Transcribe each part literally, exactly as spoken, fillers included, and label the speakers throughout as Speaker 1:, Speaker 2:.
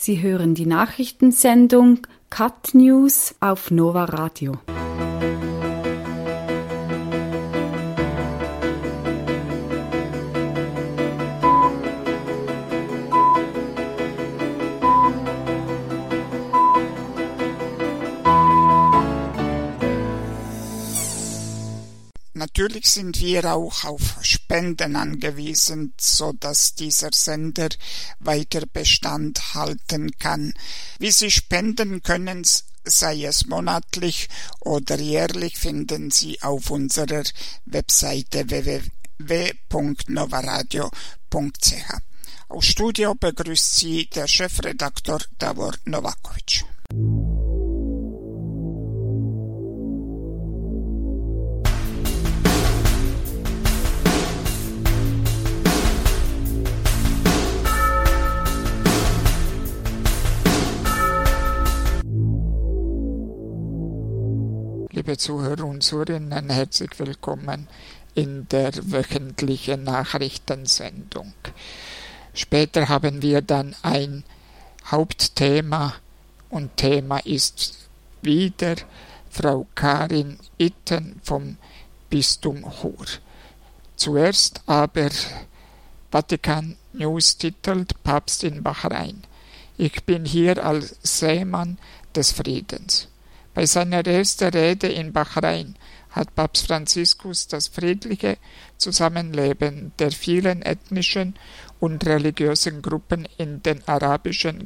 Speaker 1: Sie hören die Nachrichtensendung Cut News auf Nova Radio.
Speaker 2: Natürlich sind wir auch auf Spenden angewiesen, so dass dieser Sender weiter Bestand halten kann. Wie Sie spenden können, sei es monatlich oder jährlich, finden Sie auf unserer Webseite w w w punkt novaradio punkt c h. Aus Studio begrüßt Sie der Chefredaktor Davor Novakovic. Liebe Zuhörer und Zuhörerinnen, herzlich willkommen in der wöchentlichen Nachrichtensendung. Später haben wir dann ein Hauptthema und Thema ist wieder Frau Karin Itten vom Bistum Chur. Zuerst aber Vatikan News titelt Papst in Bahrain. Ich bin hier als Seemann des Friedens. Bei seiner ersten Rede in Bahrain hat Papst Franziskus das friedliche Zusammenleben der vielen ethnischen und religiösen Gruppen in den arabischen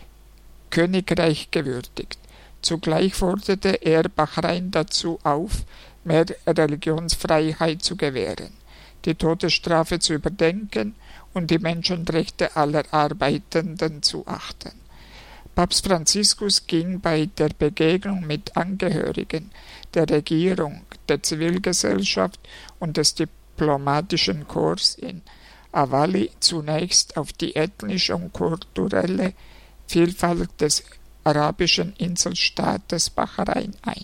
Speaker 2: Königreich gewürdigt. Zugleich forderte er Bahrain dazu auf, mehr Religionsfreiheit zu gewähren, die Todesstrafe zu überdenken und die Menschenrechte aller Arbeitenden zu achten. Papst Franziskus ging bei der Begegnung mit Angehörigen der Regierung, der Zivilgesellschaft und des diplomatischen Korps in Awali zunächst auf die ethnische und kulturelle Vielfalt des arabischen Inselstaates Bahrain ein,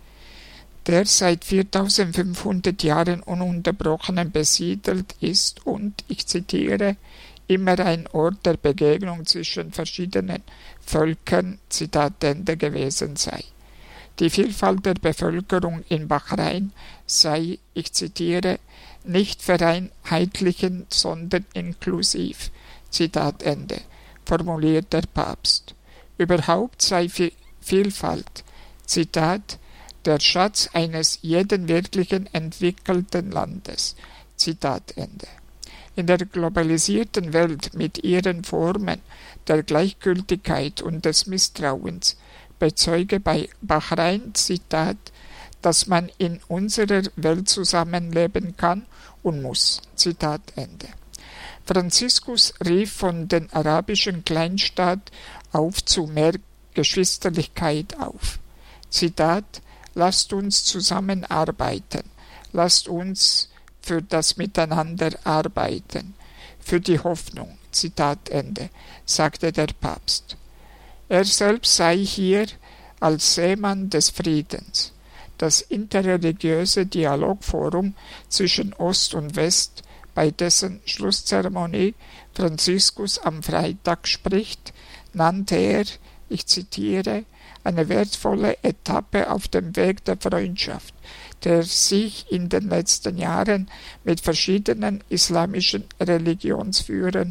Speaker 2: der seit viertausendfünfhundert Jahren ununterbrochen besiedelt ist und, ich zitiere, immer ein Ort der Begegnung zwischen verschiedenen Völkern, Zitat Ende, gewesen sei. Die Vielfalt der Bevölkerung in Bahrain sei, ich zitiere, nicht vereinheitlichend, sondern inklusiv, Zitat Ende, formuliert der Papst. Überhaupt sei Vielfalt, Zitat, der Schatz eines jeden wirklichen entwickelten Landes, Zitat Ende. In der globalisierten Welt mit ihren Formen der Gleichgültigkeit und des Misstrauens bezeuge bei Bahrain, Zitat, dass man in unserer Welt zusammenleben kann und muss, Zitat Ende. Franziskus rief von den arabischen Kleinstaat auf zu mehr Geschwisterlichkeit auf. Zitat, lasst uns zusammenarbeiten, lasst uns für das Miteinander arbeiten, für die Hoffnung, Zitat Ende, sagte der Papst. Er selbst sei hier als Seemann des Friedens. Das interreligiöse Dialogforum zwischen Ost und West, bei dessen Schlusszeremonie Franziskus am Freitag spricht, nannte er, ich zitiere, eine wertvolle Etappe auf dem Weg der Freundschaft, der sich in den letzten Jahren mit verschiedenen islamischen Religionsführern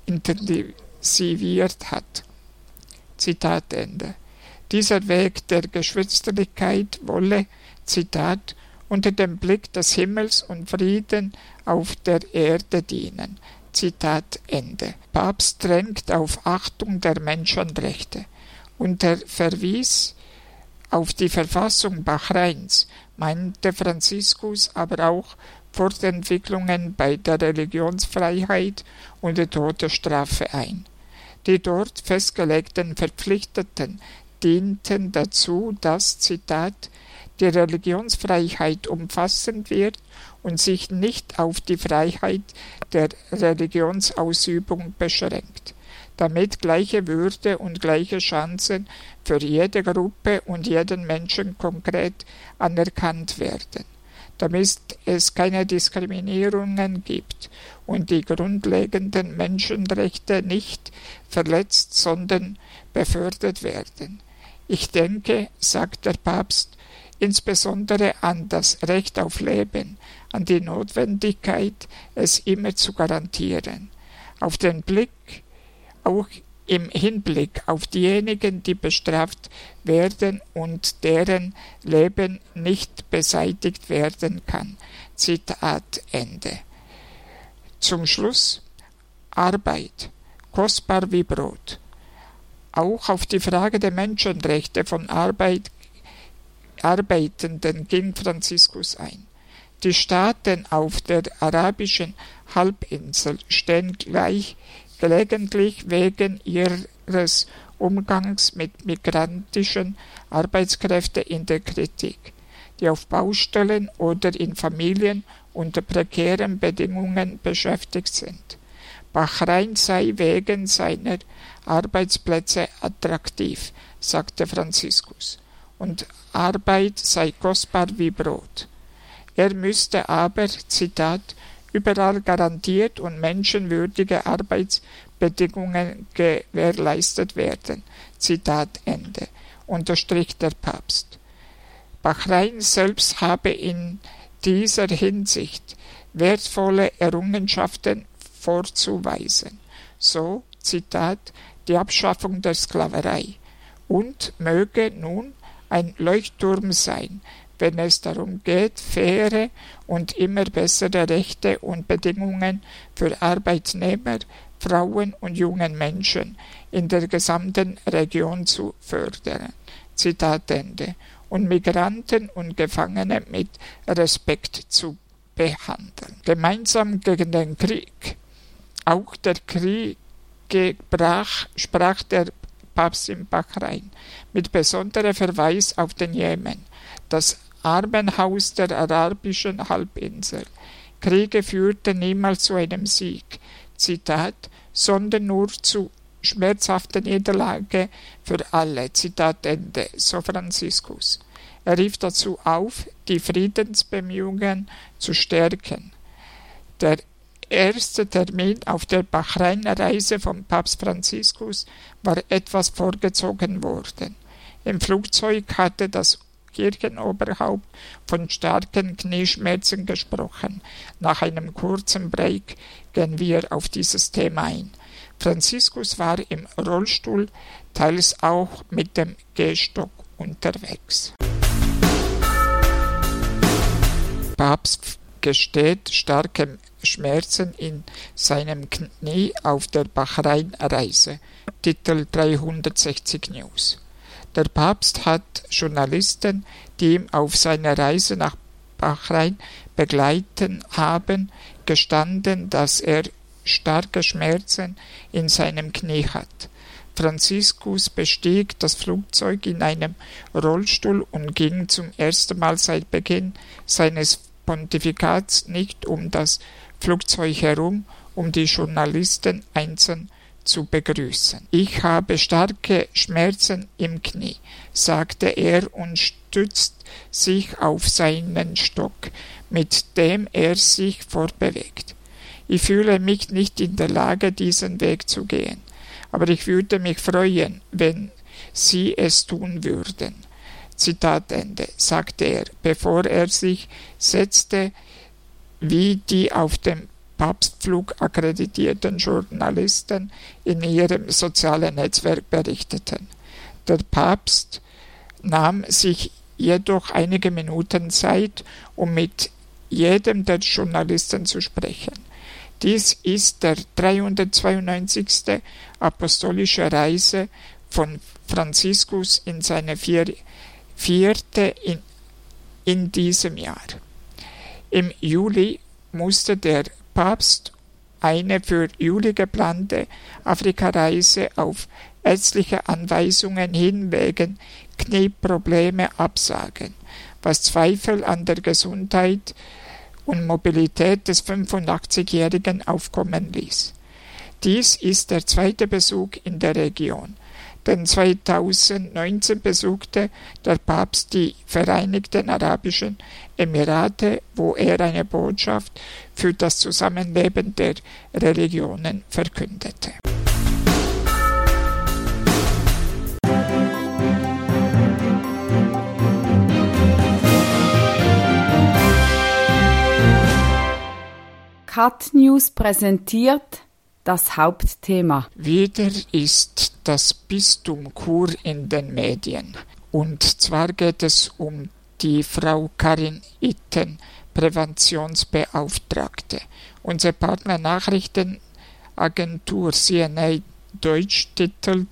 Speaker 2: intensiviert hat. Zitat Ende. Dieser Weg der Geschwisterlichkeit wolle, Zitat, unter dem Blick des Himmels und Frieden auf der Erde dienen. Zitat Ende. Papst drängt auf Achtung der Menschenrechte und er verwies auf die Verfassung Bahrains, meinte Franziskus aber auch Fortentwicklungen bei der Religionsfreiheit und der Todesstrafe ein. Die dort festgelegten Verpflichteten dienten dazu, dass, Zitat, die Religionsfreiheit umfassend wird und sich nicht auf die Freiheit der Religionsausübung beschränkt, damit gleiche Würde und gleiche Chancen für jede Gruppe und jeden Menschen konkret anerkannt werden. damit es keine Diskriminierungen gibt und die grundlegenden Menschenrechte nicht verletzt, sondern befördert werden. Ich denke, sagt der Papst, insbesondere an das Recht auf Leben, an die Notwendigkeit, es immer zu garantieren. Auf den Blick, auch im Hinblick auf diejenigen, die bestraft werden und deren Leben nicht beseitigt werden kann. Zitat Ende. Zum Schluss Arbeit, kostbar wie Brot. Auch auf die Frage der Menschenrechte von Arbeit, Arbeitenden ging Franziskus ein. Die Staaten auf der arabischen Halbinsel stehen gleich gelegentlich wegen ihres Umgangs mit migrantischen Arbeitskräften in der Kritik, die auf Baustellen oder in Familien unter prekären Bedingungen beschäftigt sind. Bahrain sei wegen seiner Arbeitsplätze attraktiv, sagte Franziskus, und Arbeit sei kostbar wie Brot. Er müsste aber, Zitat, überall garantiert und menschenwürdige Arbeitsbedingungen gewährleistet werden. Zitat Ende, unterstrich der Papst. Bahrain selbst habe in dieser Hinsicht wertvolle Errungenschaften vorzuweisen. So, Zitat, die Abschaffung der Sklaverei und möge nun ein Leuchtturm sein, wenn es darum geht, faire und immer bessere Rechte und Bedingungen für Arbeitnehmer, Frauen und jungen Menschen in der gesamten Region zu fördern. Zitat Ende. Und Migranten und Gefangene mit Respekt zu behandeln. Gemeinsam gegen den Krieg. Auch der Krieg brach, sprach der Papst in Bahrain, mit besonderem Verweis auf den Jemen, das Armenhaus der arabischen Halbinsel. Kriege führten niemals zu einem Sieg, Zitat, sondern nur zu schmerzhafter Niederlage für alle, Zitat Ende, so Franziskus. Er rief dazu auf, die Friedensbemühungen zu stärken. Der erste Termin auf der Bahrain-Reise von Papst Franziskus war etwas vorgezogen worden. Im Flugzeug hatte das Kirchenoberhaupt von starken Knieschmerzen gesprochen. Nach einem kurzen Break gehen wir auf dieses Thema ein. Franziskus war im Rollstuhl, teils auch mit dem Gehstock unterwegs. Papst gesteht starke Schmerzen in seinem Knie auf der Bahrain-Reise. Titel dreihundertsechzig News. Der Papst hat Journalisten, die ihn auf seiner Reise nach Bahrain begleiten haben, gestanden, dass er starke Schmerzen in seinem Knie hat. Franziskus bestieg das Flugzeug in einem Rollstuhl und ging zum ersten Mal seit Beginn seines Pontifikats nicht um das Flugzeug herum, um die Journalisten einzeln zu begrüßen. Ich habe starke Schmerzen im Knie, sagte er und stützt sich auf seinen Stock, mit dem er sich fortbewegt. Ich fühle mich nicht in der Lage, diesen Weg zu gehen, aber ich würde mich freuen, wenn Sie es tun würden. Zitat Ende, sagte er, bevor er sich setzte, wie die auf dem Papstflug akkreditierten Journalisten in ihrem sozialen Netzwerk berichteten. Der Papst nahm sich jedoch einige Minuten Zeit, um mit jedem der Journalisten zu sprechen. Dies ist der dreihundertzweiundneunzigste apostolische Reise von Franziskus in seine vier, vierte in, in diesem Jahr. Im Juli musste der Papst eine für Juli geplante Afrikareise auf ärztliche Anweisungen hin wegen Knieprobleme absagen, was Zweifel an der Gesundheit und Mobilität des fünfundachtzigjährigen aufkommen ließ. Dies ist der zweite Besuch in der Region. denn zweitausendneunzehn besuchte der Papst die Vereinigten Arabischen Emirate, wo er eine Botschaft für das Zusammenleben der Religionen verkündete.
Speaker 1: Cat News präsentiert das Hauptthema.
Speaker 2: Wieder ist das Bistum Chur in den Medien. Und zwar geht es um die Frau Karin Itten, Präventionsbeauftragte. Unsere Partner-Nachrichtenagentur C N A Deutsch titelt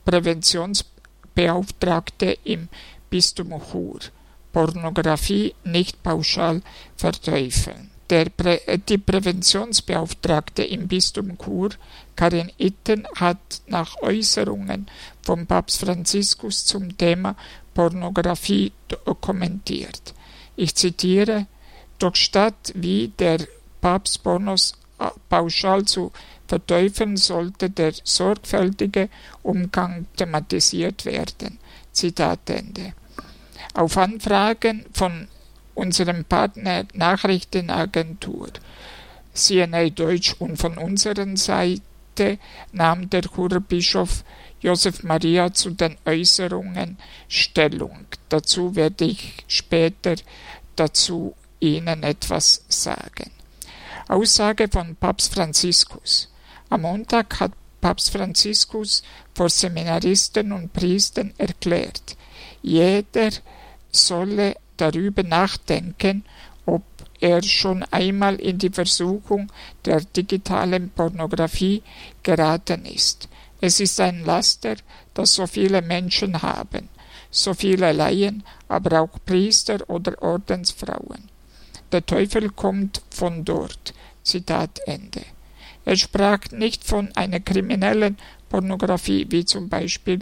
Speaker 2: Präventionsbeauftragte im Bistum Chur. Pornografie nicht pauschal verteufeln. Der Prä- die Präventionsbeauftragte im Bistum Chur, Karin Itten, hat nach Äußerungen von Papst Franziskus zum Thema Pornografie kommentiert. Ich zitiere: Doch statt wie der Papst Pornos pauschal zu verteufeln, sollte der sorgfältige Umgang thematisiert werden. Zitat Ende. Auf Anfragen von unserem Partner Nachrichtenagentur C N A Deutsch und von unserer Seite nahm der Churer Bischof Josef Maria zu den Äußerungen Stellung. Dazu werde ich später dazu Ihnen etwas sagen. Aussage von Papst Franziskus. Am Montag hat Papst Franziskus vor Seminaristen und Priestern erklärt, jeder solle darüber nachdenken, ob er schon einmal in die Versuchung der digitalen Pornografie geraten ist. Es ist ein Laster, das so viele Menschen haben, so viele Laien, aber auch Priester oder Ordensfrauen. Der Teufel kommt von dort. Zitat Ende. Er sprach nicht von einer kriminellen Pornografie, wie zum Beispiel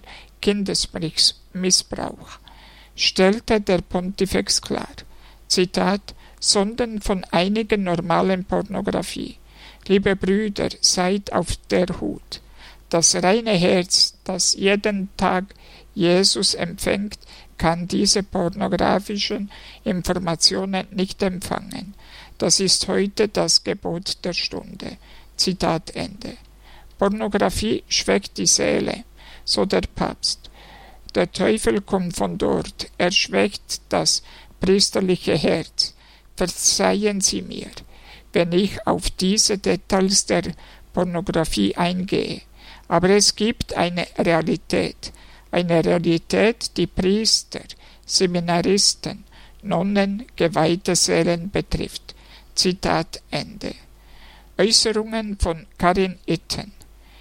Speaker 2: Kindesmissbrauch, stellte der Pontifex klar, Zitat, sondern von einigen normalen Pornografie. Liebe Brüder, seid auf der Hut. Das reine Herz, das jeden Tag Jesus empfängt, kann diese pornografischen Informationen nicht empfangen. Das ist heute das Gebot der Stunde. Zitat Ende. Pornografie schwächt die Seele, so der Papst. Der Teufel kommt von dort, er schwächt das priesterliche Herz. Verzeihen Sie mir, wenn ich auf diese Details der Pornografie eingehe. Aber es gibt eine Realität, eine Realität, die Priester, Seminaristen, Nonnen, geweihte Seelen betrifft. Zitat Ende. Äußerungen von Karin Itten.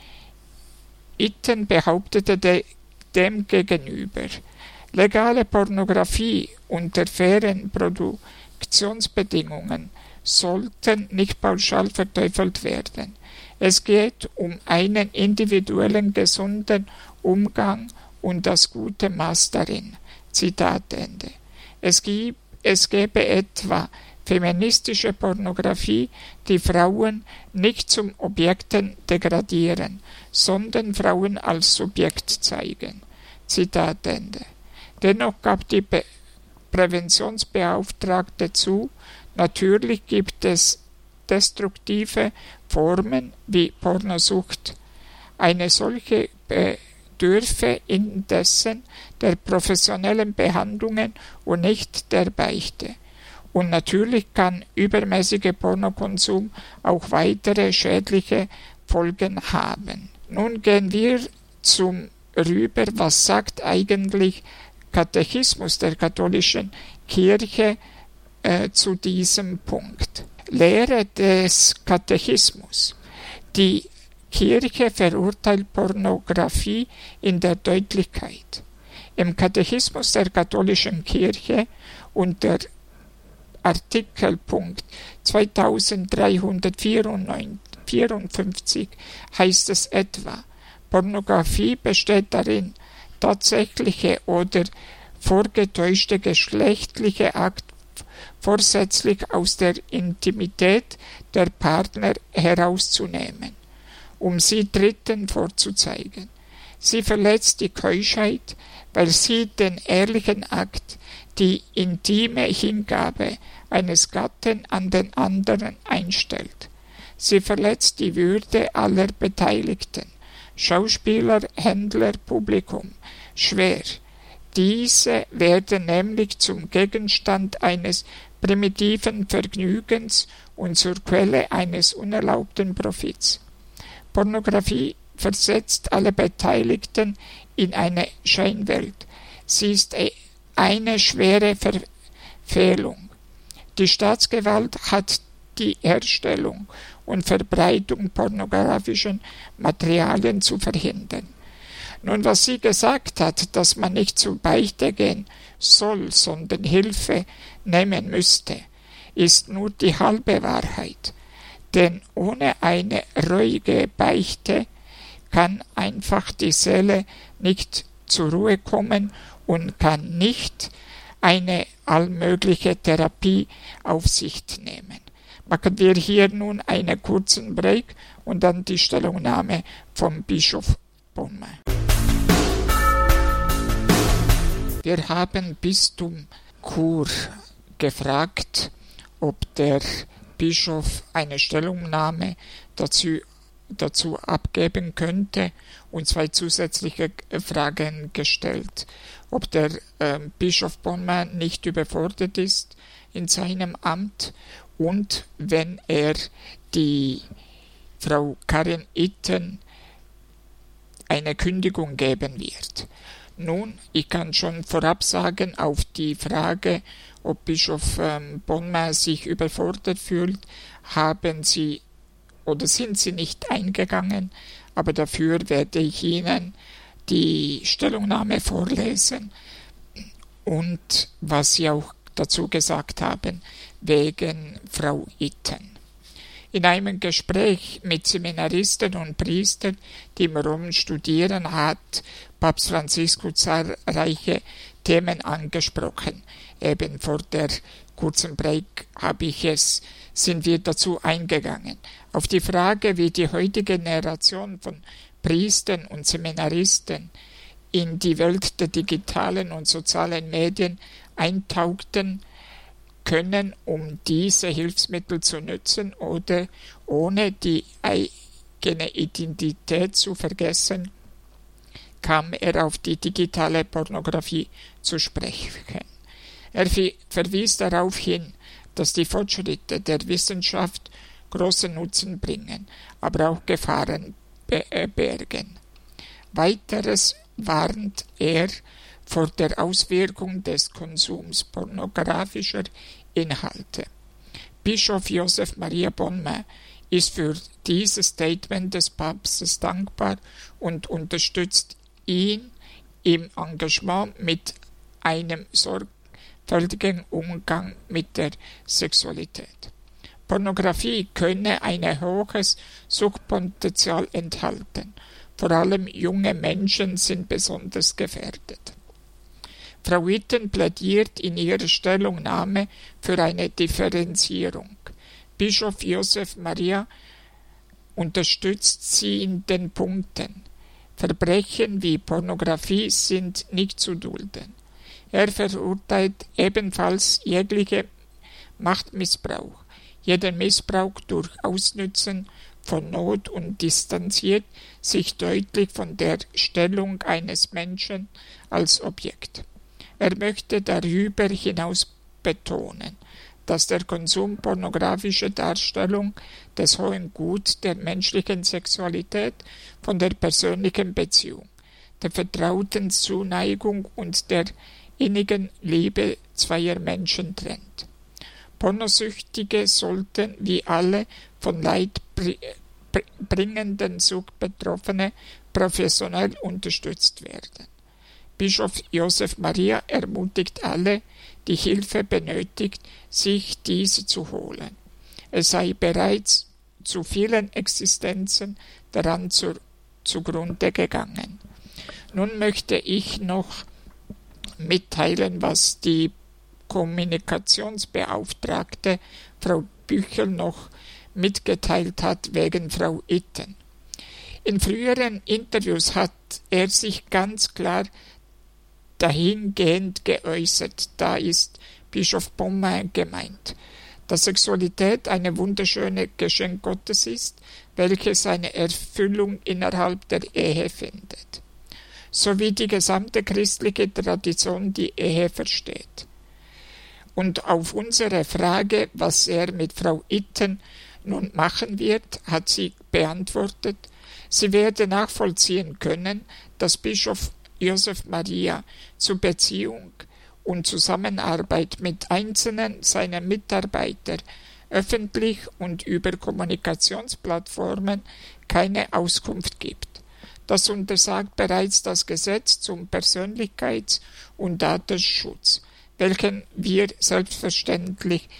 Speaker 2: Itten behauptete de dem gegenüber, legale Pornografie unter fairen Produktionsbedingungen sollten nicht pauschal verteufelt werden. Es geht um einen individuellen, gesunden Umgang und das gute Maß darin. Zitat Ende. Es, gibt, es gäbe etwa feministische Pornografie, die Frauen nicht zum Objekten degradieren, sondern Frauen als Subjekt zeigen. Zitat Ende. Dennoch gab die Be- Präventionsbeauftragte zu, natürlich gibt es destruktive Formen wie Pornosucht. Eine solche bedürfe indessen der professionellen Behandlungen und nicht der Beichte. Und natürlich kann übermäßiger Pornokonsum auch weitere schädliche Folgen haben. Nun gehen wir zum rüber, was sagt eigentlich Katechismus der katholischen Kirche äh, zu diesem Punkt. Lehre des Katechismus. Die Kirche verurteilt Pornografie in der Deutlichkeit. Im Katechismus der katholischen Kirche unter Artikelpunkt zweitausenddreihundertvierundfünfzig heißt es etwa, Pornografie besteht darin, tatsächliche oder vorgetäuschte geschlechtliche Akt vorsätzlich aus der Intimität der Partner herauszunehmen, um sie Dritten vorzuzeigen. Sie verletzt die Keuschheit, weil sie den ehrlichen Akt, die intime Hingabe eines Gatten an den anderen einstellt. Sie verletzt die Würde aller Beteiligten, Schauspieler, Händler, Publikum, schwer. Diese werden nämlich zum Gegenstand eines primitiven Vergnügens und zur Quelle eines unerlaubten Profits. Pornografie versetzt alle Beteiligten in eine Scheinwelt. Sie ist eine schwere Verfehlung. Die Staatsgewalt hat die Herstellung und Verbreitung pornografischen Materialien zu verhindern. Nun, was sie gesagt hat, dass man nicht zur Beichte gehen soll, sondern Hilfe nehmen müsste, ist nur die halbe Wahrheit. Denn ohne eine ruhige Beichte kann einfach die Seele nicht zur Ruhe kommen und kann nicht eine allmögliche Therapie auf sich nehmen. Machen wir hier nun einen kurzen Break und dann die Stellungnahme vom Bischof Bonma. Wir haben Bistum Chur gefragt, ob der Bischof eine Stellungnahme dazu, dazu abgeben könnte und zwei zusätzliche Fragen gestellt. Ob der äh, Bischof Bonma nicht überfordert ist in seinem Amt und wenn er die Frau Karin Itten eine Kündigung geben wird. Nun, ich kann schon vorab sagen, auf die Frage, ob Bischof ähm, Bonma sich überfordert fühlt, haben sie oder sind sie nicht eingegangen, aber dafür werde ich Ihnen die Stellungnahme vorlesen und was Sie auch dazu gesagt haben, wegen Frau Itten. In einem Gespräch mit Seminaristen und Priestern, die im Rom studieren, hat Papst Franziskus zahlreiche Themen angesprochen. Eben vor der kurzen Break habe ich es, sind wir dazu eingegangen. Auf die Frage, wie die heutige Generation von Priestern und Seminaristen in die Welt der digitalen und sozialen Medien eintauchten können, um diese Hilfsmittel zu nutzen oder ohne die eigene Identität zu vergessen, kam er auf die digitale Pornografie zu sprechen. Er verwies darauf hin, dass die Fortschritte der Wissenschaft großen Nutzen bringen, aber auch Gefahren bergen. Weiteres warnt er vor der Auswirkung des Konsums pornografischer Inhalte. Bischof Josef Maria Bonma ist für dieses Statement des Papstes dankbar und unterstützt ihn im Engagement mit einem sorgfältigen Umgang mit der Sexualität. Pornografie könne ein hohes Suchtpotenzial enthalten. Vor allem junge Menschen sind besonders gefährdet. Frau Itten plädiert in ihrer Stellungnahme für eine Differenzierung. Bischof Josef Maria unterstützt sie in den Punkten. Verbrechen wie Pornografie sind nicht zu dulden. Er verurteilt ebenfalls jegliche Machtmissbrauch, jeden Missbrauch durch Ausnützen von Not und distanziert sich deutlich von der Stellung eines Menschen als Objekt. Er möchte darüber hinaus betonen, dass der Konsum pornografischer Darstellung des hohen Guts der menschlichen Sexualität von der persönlichen Beziehung, der vertrauten Zuneigung und der innigen Liebe zweier Menschen trennt. Pornosüchtige sollten wie alle von Leid bringenden Sucht Betroffene professionell unterstützt werden. Bischof Josef Maria ermutigt alle, die Hilfe benötigt, sich diese zu holen. Es sei bereits zu vielen Existenzen daran zu, zugrunde gegangen. Nun möchte ich noch mitteilen, was die Kommunikationsbeauftragte Frau Büchel noch mitgeteilt hat wegen Frau Itten. In früheren Interviews hat er sich ganz klar dahingehend geäußert, da ist Bischof Beaumont gemeint, dass Sexualität eine wunderschöne Geschenk Gottes ist, welche seine Erfüllung innerhalb der Ehe findet, so wie die gesamte christliche Tradition die Ehe versteht. Und auf unsere Frage, was er mit Frau Itten nun machen wird, hat sie beantwortet, sie werde nachvollziehen können, dass Bischof Josef Maria zu Beziehung und Zusammenarbeit mit einzelnen seiner Mitarbeiter öffentlich und über Kommunikationsplattformen keine Auskunft gibt. Das untersagt bereits das Gesetz zum Persönlichkeits- und Datenschutz, welchen wir selbstverständlich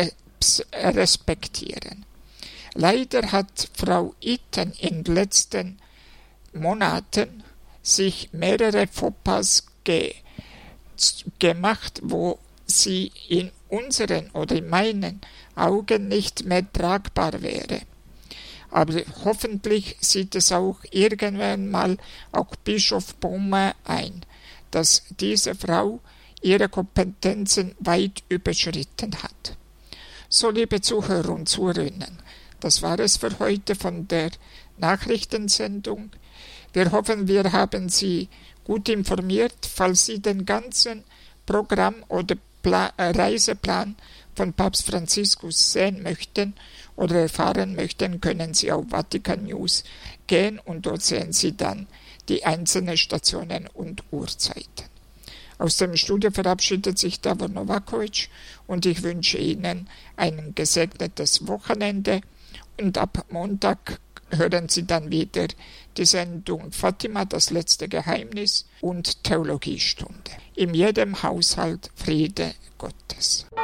Speaker 2: respektieren. Leider hat Frau Itten in den letzten Monaten sich mehrere Fauxpas ge gemacht, wo sie in unseren oder in meinen Augen nicht mehr tragbar wäre. Aber hoffentlich sieht es auch irgendwann mal auch Bischof Beaumont ein, dass diese Frau ihre Kompetenzen weit überschritten hat. So, liebe Zuhörer und Zuhörerinnen, das war es für heute von der Nachrichtensendung. Wir hoffen, wir haben Sie gut informiert. Falls Sie den ganzen Programm oder Pla- Reiseplan von Papst Franziskus sehen möchten oder erfahren möchten, können Sie auf Vatikan News gehen und dort sehen Sie dann die einzelnen Stationen und Uhrzeiten. Aus dem Studio verabschiedet sich Davor Novakovic und ich wünsche Ihnen ein gesegnetes Wochenende und ab Montag hören Sie dann wieder die Sendung Fatima, das letzte Geheimnis und Theologiestunde. In jedem Haushalt Friede Gottes.